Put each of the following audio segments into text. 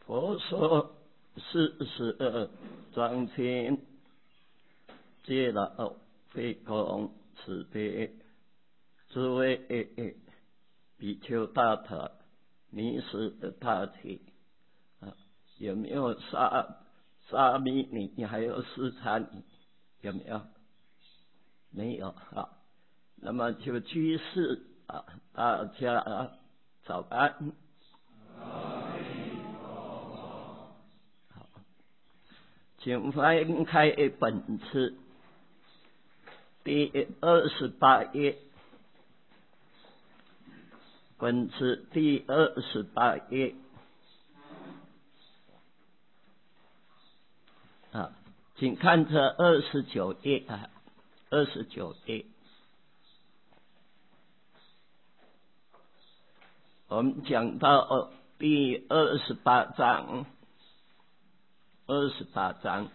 佛说42章经，皆老非空慈悲，诸位比丘大德，尼是大体有没有沙弥尼还有斯参尼？有没有？没有啊。那么就居士大家早安。请翻开本次第28页，本次第28页请看这29页29页。我们讲到第28章28章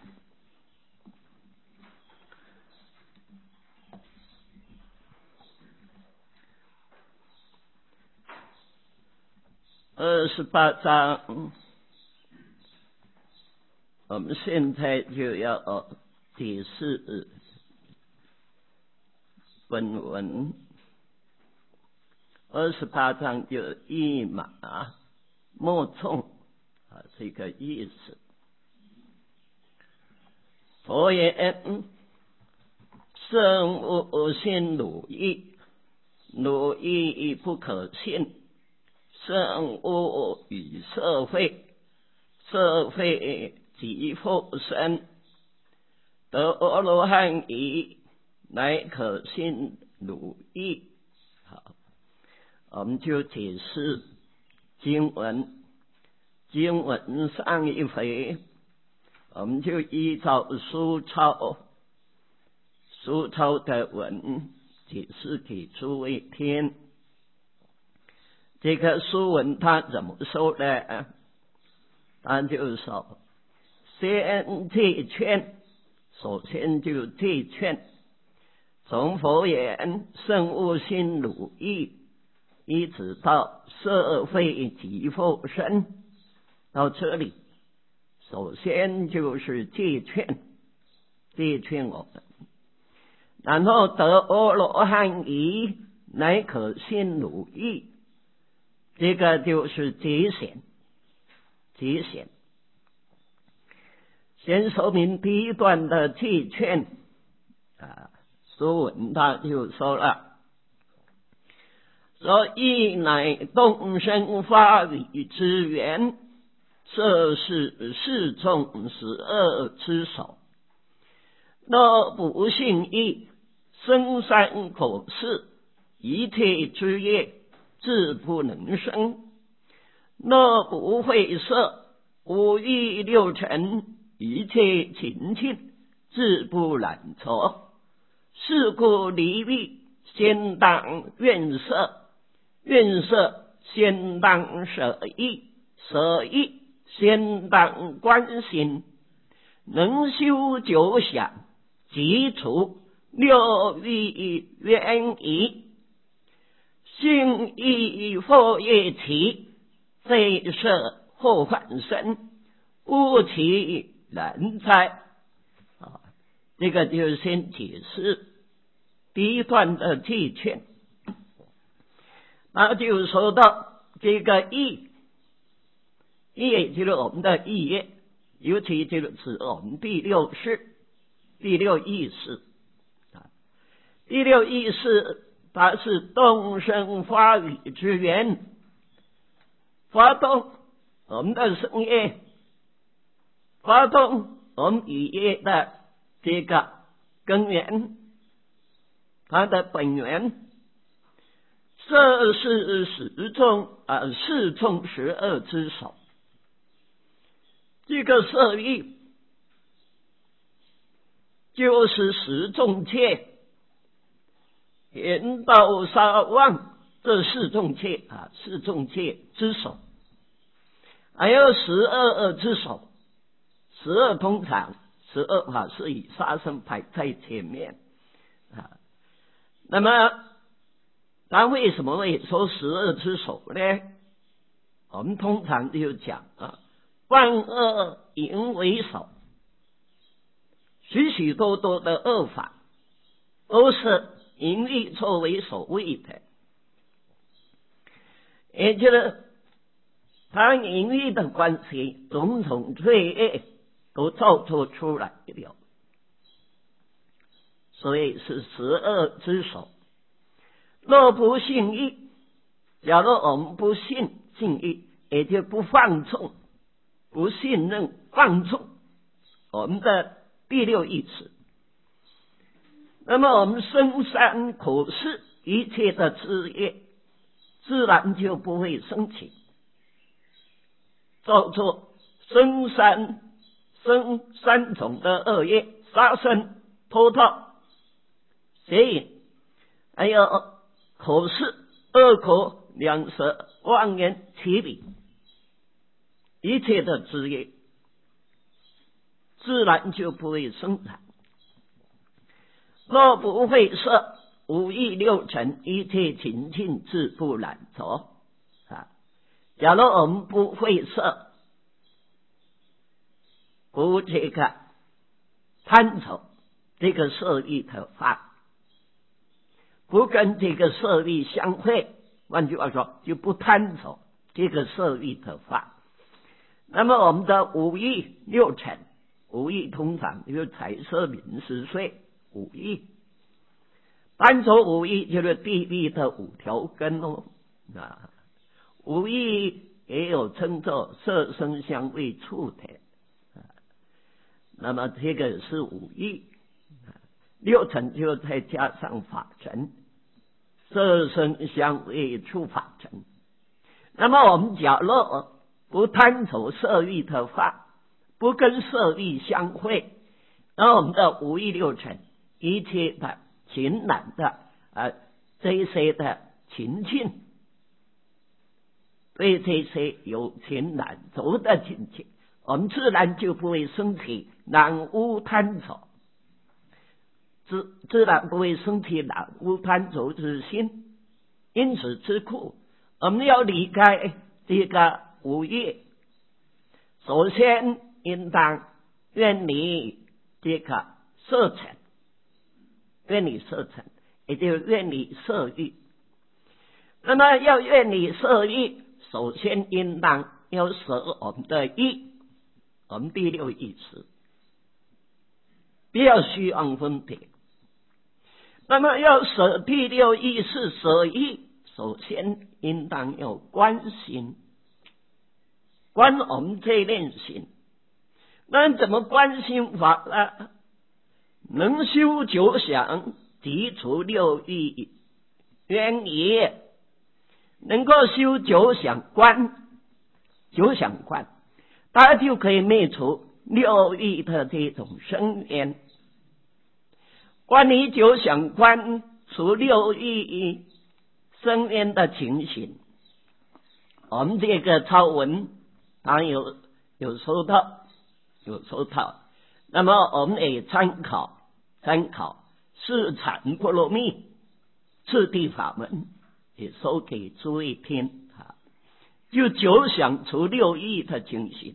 我们现在就要解释本文。28章就一马莫纵这个意思。佛言：圣无信汝意，汝意不可信。圣无与社会，社会即复生。得阿罗汉已，乃可信汝意。好，我们就解释经文。经文上一回我们就依照书抄的文解释给诸位听。这个书文他怎么说呢？他就说先戒劝，首先就戒劝。从佛言圣无信汝意，一直到社会即复生，到这里首先就是戒劝我们，然后得阿罗汉已，乃可信汝意。这个就是节选。先说明第一段的戒劝书文他就说了，说意乃动生发语之源，这是世众12之首。若不信意，生三口事，一切之业，自不能生。若不会色，五欲六尘，一切情境，自不染着。是故离欲，先当愿色，愿色先当舍意，舍意先当观心。能修九想，即除六欲缘疑。性亦复业起，非色或幻身，不其然哉。这个就先解释第一段的戒劝。那就说到这个意就是我们的意业，尤其就是指我们第六识、第六意识。第六意识它是动生发语之源，发动我们的生业，发动我们语业的这个根源，它的本源。这是世众12之首。这个色欲就是十众戒，言道沙妄，这四众戒之首。还有12之首，12通常12法是以杀生排在前面那么他为什么会说12之首呢？我们通常就讲万恶淫为首，许许多多的恶法都是淫欲作为首位的，也就是他淫欲的关系，种种罪恶都造作出来了，所以是十恶之首。若不信欲，假如我们不信欲，也就不放纵，不信任放纵我们的第六意识，那么我们深山苦事一切的枝叶自然就不会升起，造作生三种的恶业：杀生、偷盗、邪淫，还有口是、恶口、两舌、妄言、绮语，一切的枝叶自然就不会生产。若不会摄五欲六尘，一切情境自不染着。假如我们不会摄，不这个贪着这个色欲的法，不跟这个色欲相会，换句话说，就不贪着这个色欲的法，那么我们的五欲六尘，五欲通常就是财色名食睡五欲，单说五欲就是地狱的五条根哦。五欲也有称作色声香味触的，那么这个是五欲，六尘就再加上法尘，色声香味触法尘。那么我们假若不贪求色欲的法，不跟色欲相会，那我们的五欲六尘一切的情染的这些的情境，对这些有情染着的情境，我们自然就不会升起染污贪着，自然不会升起染污贪着之心。因此之故，我们要离开这个五欲，首先应当远离这个色尘，远离色尘，也就是远离色欲。那么要远离色欲，首先应当要舍我们的欲，我们第六意识，不要虚妄分别。那么要舍第六意识，舍欲，首先应当要观心，观我们这念心。那怎么观心法呢？能修九想，涤除六欲冤也。能够修九想观，他就可以灭除六欲的这种生缘。关于九想观除六欲生缘的情形，我们这个抄文当然有收到，那么我们也参考四禅波罗蜜次第法门，也说给诸位听就九想除六欲的情形，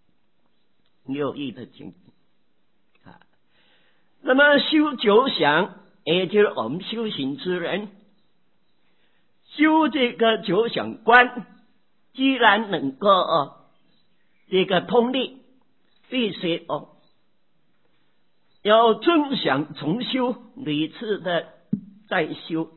那么修九想，也就是我们修行之人修这个九想观，既然能够这个通力，必须要遵想重修，屡次的再修，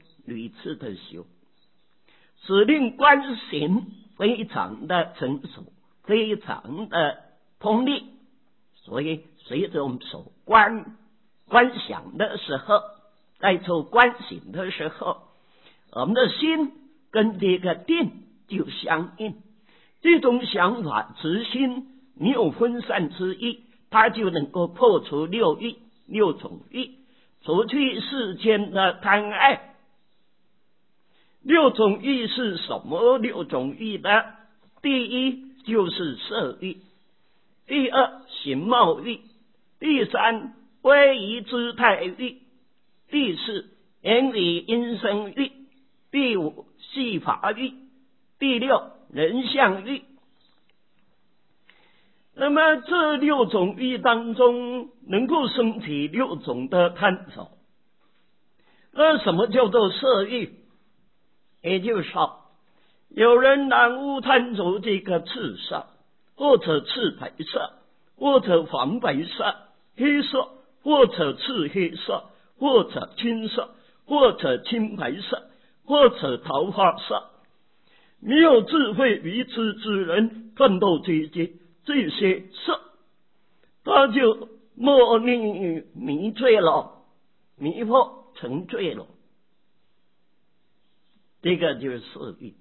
使令观行非常的成熟，非常的通力。所以随着我们手观想的时候，在做观行的时候，我们的心跟这个定就相应。这种想法直心没有分散之意，它就能够破除六种欲，除去世间的贪爱。六种欲是什么六种欲呢？第一就是色欲，第二形貌欲，第三威仪姿态欲，第四言语音声欲，第五戏法欲，第六人相欲。 那么这6种欲当中，能够升起6种的贪着。那什么叫做色欲？也就是说，有人染污贪着这个赤色，或者赤白色，或者黄白色、黑色，或者赤黑色，或者青色，或者青白色，或者桃花色。没有智慧愚痴之人看到这些色，他就莫逆迷醉了，迷惑成罪了。这个就是色欲。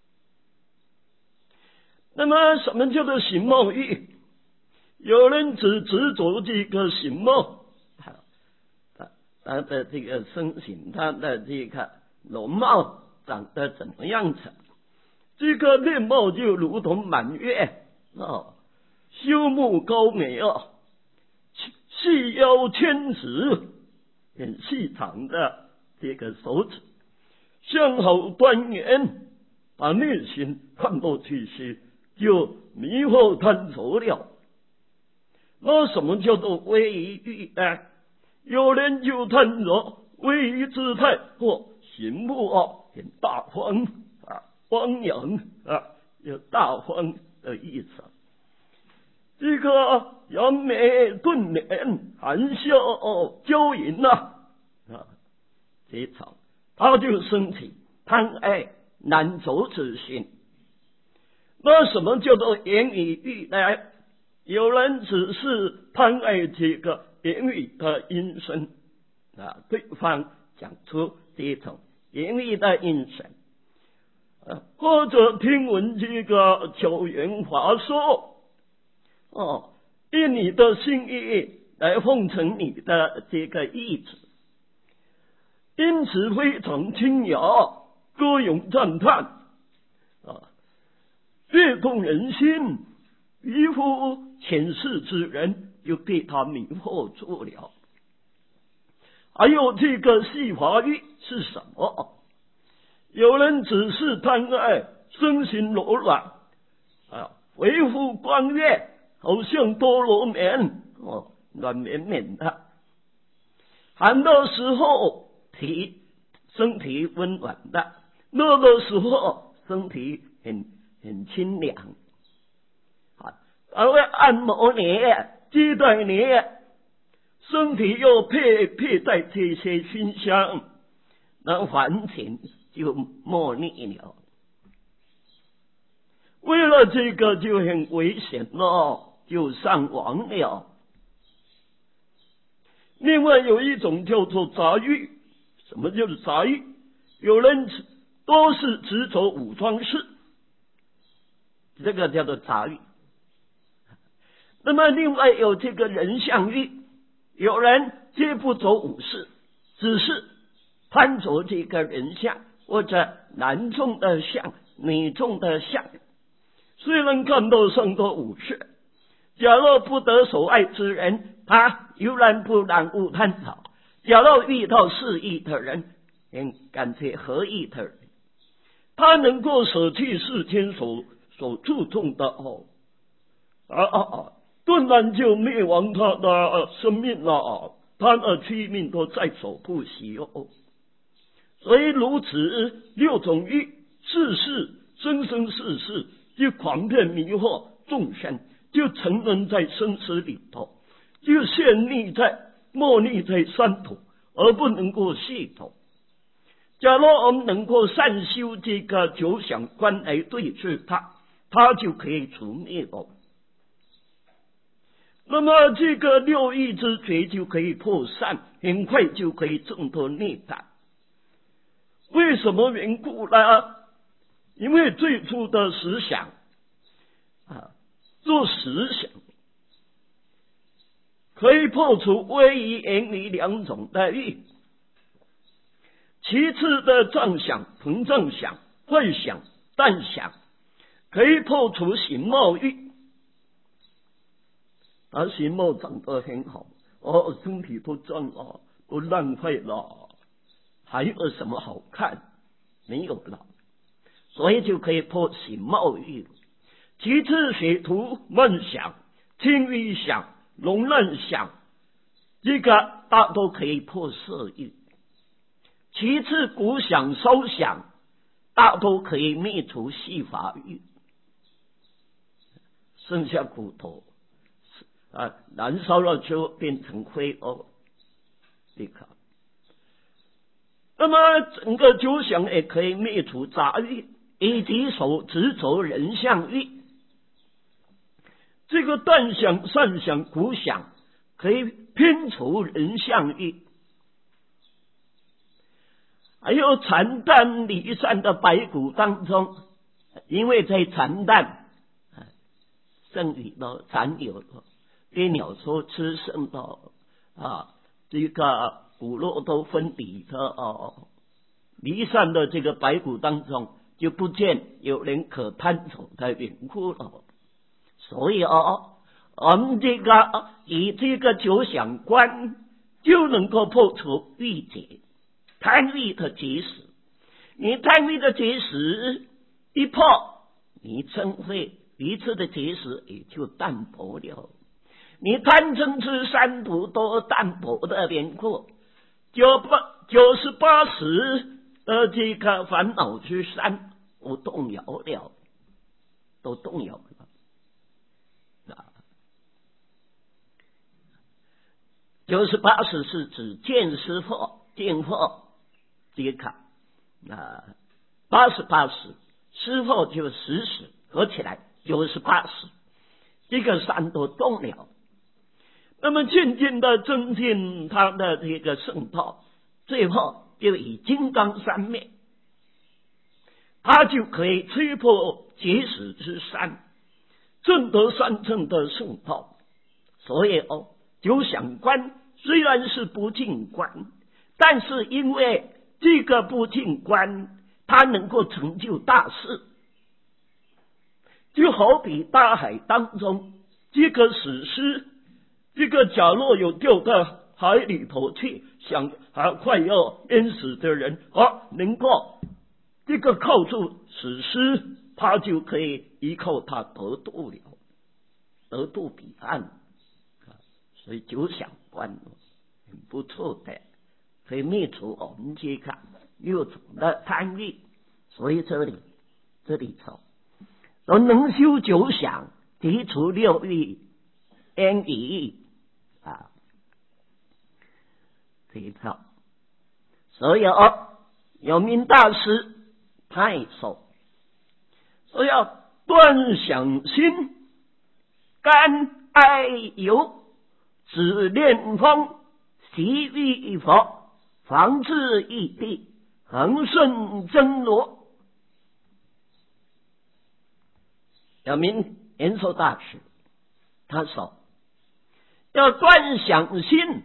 那么什么叫做形貌欲？有人只执着这个形貌，他的这个身形，他的这个容貌长得怎么样子，这个面貌就如同满月修目高眉细腰纤指，很细长的这个手指，相好端严，把内心看到这些就迷惑贪着了。那什么叫做威仪欲呢？有人就贪着威仪姿态或形目很大方汪洋有大方的意思。这个扬眉顿脸，含笑骄淫这种他就升起贪爱难着之心。那什么叫做言语欲呢？有人只是贪爱这个言语的音声对方讲出这种言语的音声，或者听闻这个巧言华说以你的心意来奉承你的这个意志，因此非常清雅，歌咏赞叹悦动人心，渔夫前世之人就被他迷惑住了。还有这个细滑欲是什么？有人只是贪爱身形柔软维护光悦，好像多罗棉软绵绵的，寒的时候身体温暖的，热的时候身体很清凉还会按摩你接待你，身体又佩戴这些熏香，那环境就莫逆了。为了这个就很危险了，就上网了。另外有一种叫做杂欲。什么叫做杂欲？有人都是执着五装饰，这个叫做杂欲。那么另外有这个人相欲，有人皆不着五事，只是贪着这个人相，或者男众的相，女众的相。虽然看到上头五事，假若不得所爱之人，他悠然不染污贪着；假若遇到适意的人，感觉合意的人，他能够舍弃世间所注重的顿然就灭亡他的生命了，他的躯命都在所不惜所以如此6种欲，世事生生世世就狂骗迷惑众生，就沉沦在生死里头，就莫逆在三途，而不能够系统。假如我们能够善修这个9想观来对治它就可以除灭了。那么这个6欲之觉就可以破散，很快就可以证得涅槃。为什么缘故呢？因为最初的实想做实想可以破除威仪言语2种的欲，其次的胀想、膨胀想、幻想、淡想可以破除形貌欲。形貌长得很好身体不脏不浪费了，还有什么好看？没有了，所以就可以破形貌欲。其次学徒梦想， 清欲想、龙乱想，这个大都可以破色欲。其次骨想、受想，大都可以灭除细法欲。剩下骨头燃烧了就变成灰哦。你看，那么整个九想也可以灭除杂欲，以及所执着人相欲。这个断想、善想、骨想可以拼除人相欲。还有禅淡离散的白骨当中，因为在禅淡剩余的残留的对鸟兽吃剩的这个骨肉都分离的离散的这个白骨当中，就不见有人可探索的缘故了。所以我们这个以这个九想观就能够破除欲结，贪欲的结使。你贪欲的结使一破，你嗔恚彼此的结使也就淡薄了。你贪嗔痴三毒都淡薄的缘故，98/10的这个烦恼之山都动摇了，都动摇了。98/10是指见识惑、见惑这个88/10识惑就10时合起来98/10，这个山都动了。那么渐渐的增进他的这个圣道，最后就以金刚三昧，他就可以吹破结使之山，证得三乘的圣道。所以九想观虽然是不净观，但是因为这个不净观，它能够成就大事。就好比大海当中这个死尸，这个假若有掉到海里头去，想快要淹死的人能够这个靠住死尸，他就可以依靠他得度了，得度彼岸。所以九想观很不错的，可以灭除我们这个6种的贪欲。所以这里说能修九想，提除6欲安疑这一套。所以有名大师他也说要断想心，甘爱由，止念风，习欲佛，防治异地，恒顺真罗。有名延寿大师他说要断想心，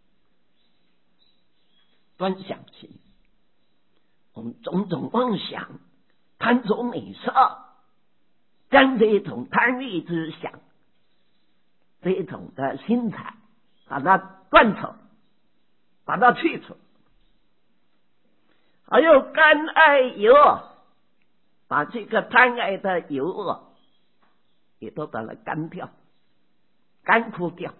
断想心，我们种种妄想、贪着美色，将这种贪欲之想，这种的心态把它断除，把它去除。还有甘爱由，把这个贪爱的由也都把它干掉，干枯掉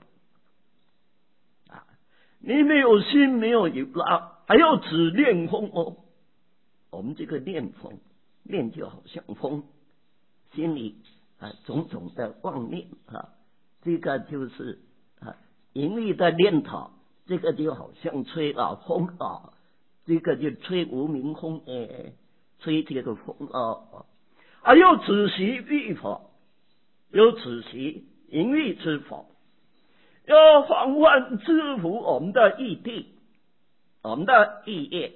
你没有心，没有由了，还要止念风我们这个念风，念就好像风，心里种种的妄念这个就是淫欲的念头，这个就好像吹风这个就吹无名风吹这个风还要止息欲佛，有止息淫欲之佛，要防范制服我们的异地，我们的异业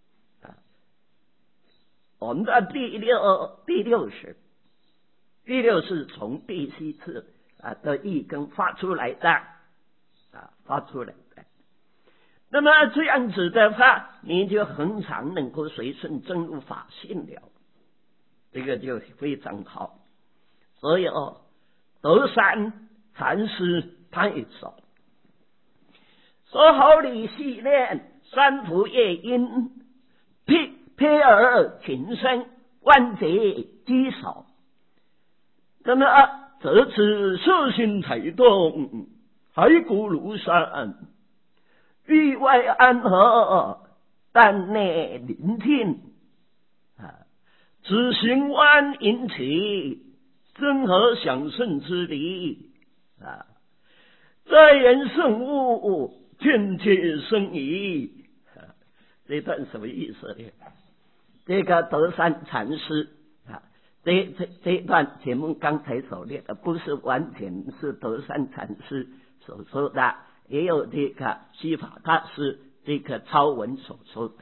我们的第六是从第7次的意根发出来的发出来的。那么这样子的话，你就很常能够随顺真如法性了，这个就非常好。所以德山禅师他也说好理系念，三伏夜因，披而群生，万劫稽首。那么这次色心才动，骸骨如山，域外安和，但内聆听。此行万引起，真何享胜之理？在言圣物，天界生疑。这段什么意思呢？这个德山禅师这段节目刚才所列的不是完全是德山禅师所说的，也有这个西法大师这个超文所说的。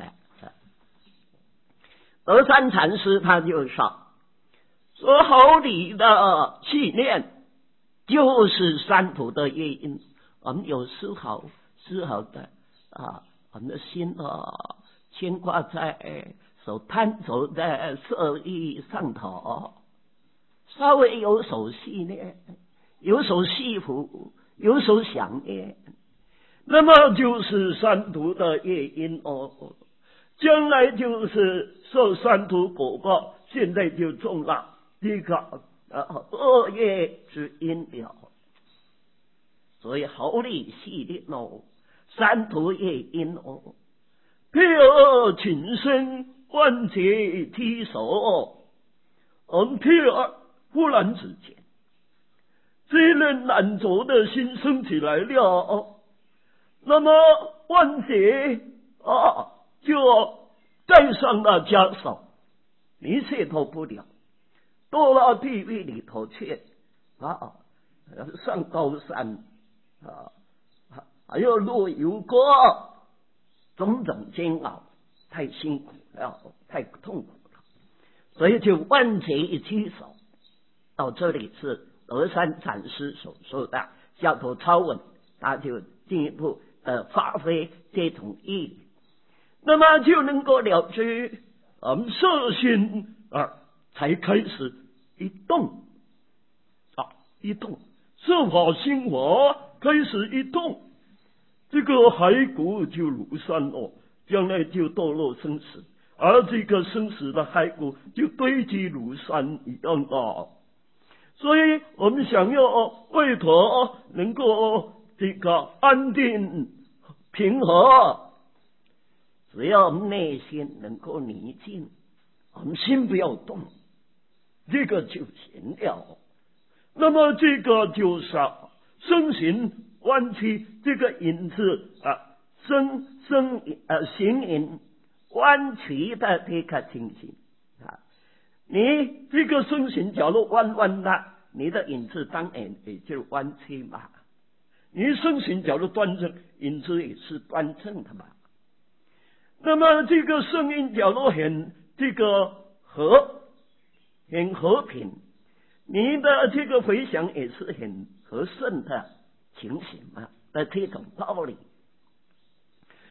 德山禅师他就说好理的气念就是三途的业因。我们有丝毫的我们的心牵挂在所贪着的色欲上头，稍微有所系念，有所系缚，有所想念，那么就是三途的业因将来就是受三途果报，现在就中了这个恶业之因了。所以好理系列三途业因譬而情深万劫梯手，譬而忽然之间，这人难着的心升起来了，那么万劫就带上了枷锁，你解脱不了，堕到地狱里头去上高山还要落油锅，种种煎熬，太辛苦了，太痛苦了，所以就万劫一起手。到这里是德山禅师所说的叫做超文，他就进一步发挥这种意义，那么就能够了知色心才开始一动一动，色法心法开始一动，这个骸骨就如山将来就堕落生死，而这个生死的骸骨就堆积如山一样所以我们想要为陀能够这个安定平和，只要我们内心能够宁静，我们心不要动，这个就行了。那么这个就是身形弯曲，这个引字形影弯曲的这个情形你这个身形假如弯弯的，你的影子当然也就弯曲嘛。你身形假如端正，影子也是端正的嘛。那么这个声音假如很和平，你的这个回响也是很和顺的情形嘛的这种道理。